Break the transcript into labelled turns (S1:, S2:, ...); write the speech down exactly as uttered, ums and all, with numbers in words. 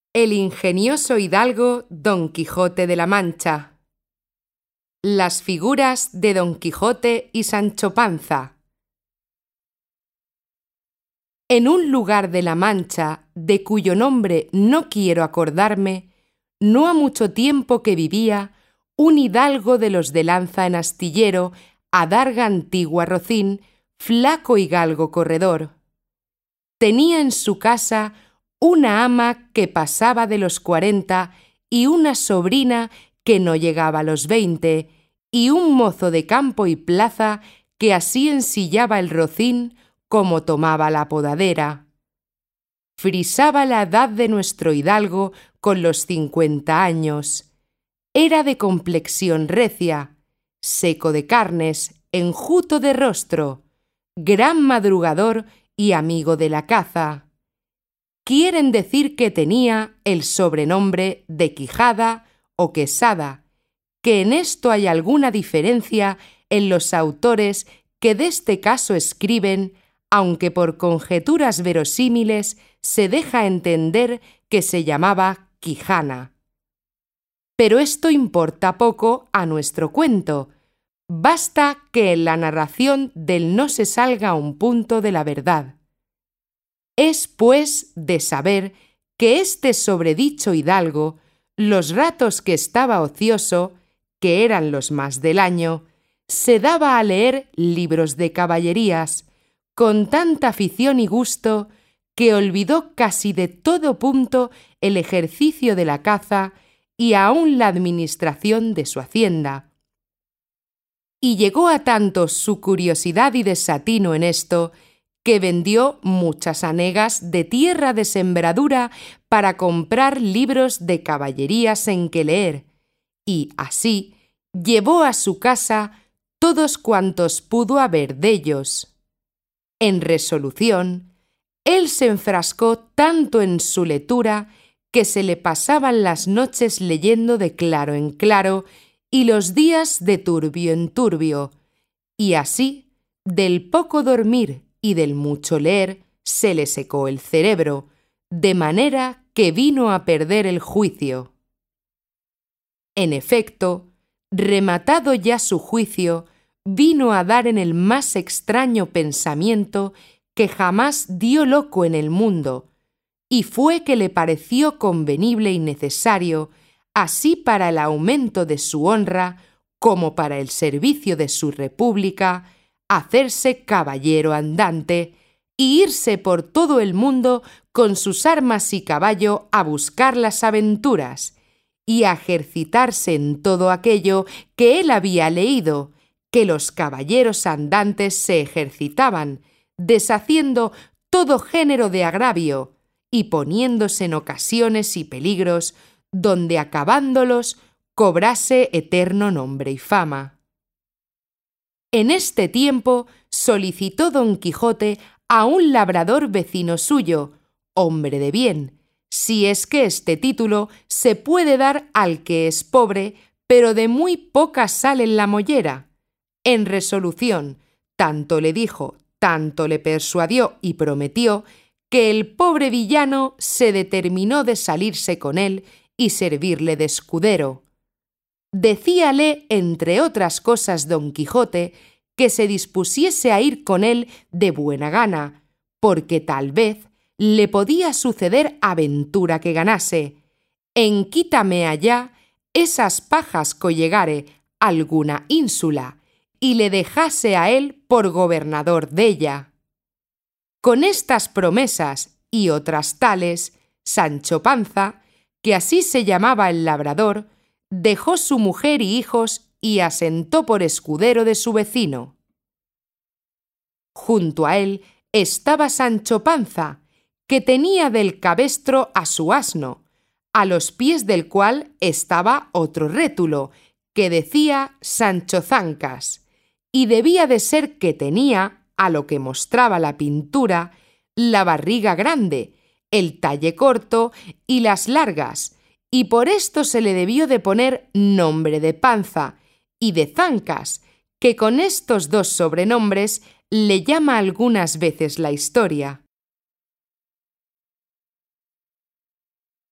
S1: El ingenioso hidalgo Don Quijote de la Mancha. Las figuras de Don Quijote y Sancho Panza. En un lugar de la Mancha, de cuyo nombre no quiero acordarme, no ha mucho tiempo que vivía un hidalgo de los de lanza en astillero, adarga antigua rocín, flaco y galgo corredor. Tenía en su casa una ama que pasaba de los cuarenta y una sobrina que no llegaba a los veinte, y un mozo de campo y plaza que así ensillaba el rocín como tomaba la podadera. Frisaba la edad de nuestro hidalgo con los cincuenta años. Era de complexión recia, seco de carnes, enjuto de rostro, gran madrugador y amigo de la caza. Quieren decir que tenía el sobrenombre de Quijada o Quesada, que en esto hay alguna diferencia en los autores que de este caso escriben, aunque por conjeturas verosímiles se deja entender que se llamaba Quijana. Pero esto importa poco a nuestro cuento. Basta que en la narración del no se salga a un punto de la verdad. Es, pues, de saber que este sobredicho hidalgo, los ratos que estaba ocioso, que eran los más del año, se daba a leer libros de caballerías, con tanta afición y gusto, que olvidó casi de todo punto el ejercicio de la caza y aun la administración de su hacienda. Y llegó a tanto su curiosidad y desatino en esto, que vendió muchas hanegas de tierra de sembradura para comprar libros de caballerías en que leer, y así llevó a su casa todos cuantos pudo haber dellos. En resolución, él se enfrascó tanto en su lectura que se le pasaban las noches leyendo de claro en claro y los días de turbio en turbio, y así, del poco dormir y del mucho leer, se le secó el cerebro, de manera que vino a perder el juicio. En efecto, rematado ya su juicio, vino a dar en el más extraño pensamiento que jamás dio loco en el mundo, y fue que le pareció convenible y necesario, así para el aumento de su honra como para el servicio de su república, hacerse caballero andante y irse por todo el mundo con sus armas y caballo a buscar las aventuras y a ejercitarse en todo aquello que él había leído, que los caballeros andantes se ejercitaban, deshaciendo todo género de agravio y poniéndose en ocasiones y peligros donde acabándolos cobrase eterno nombre y fama. En este tiempo solicitó Don Quijote a un labrador vecino suyo, hombre de bien, si es que este título se puede dar al que es pobre, pero de muy poca sal en la mollera. En resolución, tanto le dijo, tanto le persuadió y prometió, que el pobre villano se determinó de salirse con él y servirle de escudero. Decíale, entre otras cosas, Don Quijote, que se dispusiese a ir con él de buena gana, porque tal vez le podía suceder aventura que ganase. En quítame allá esas pajas co llegare alguna ínsula, y le dejase a él por gobernador della. Con estas promesas y otras tales, Sancho Panza, que así se llamaba el labrador, dejó su mujer y hijos y asentó por escudero de su vecino. Junto a él estaba Sancho Panza, que tenía del cabestro a su asno, a los pies del cual estaba otro rétulo, que decía Sancho Zancas, y debía de ser que tenía, a lo que mostraba la pintura, la barriga grande, el talle corto y las largas, y por esto se le debió de poner nombre de Panza y de Zancas, que con estos dos sobrenombres le llama algunas veces la historia.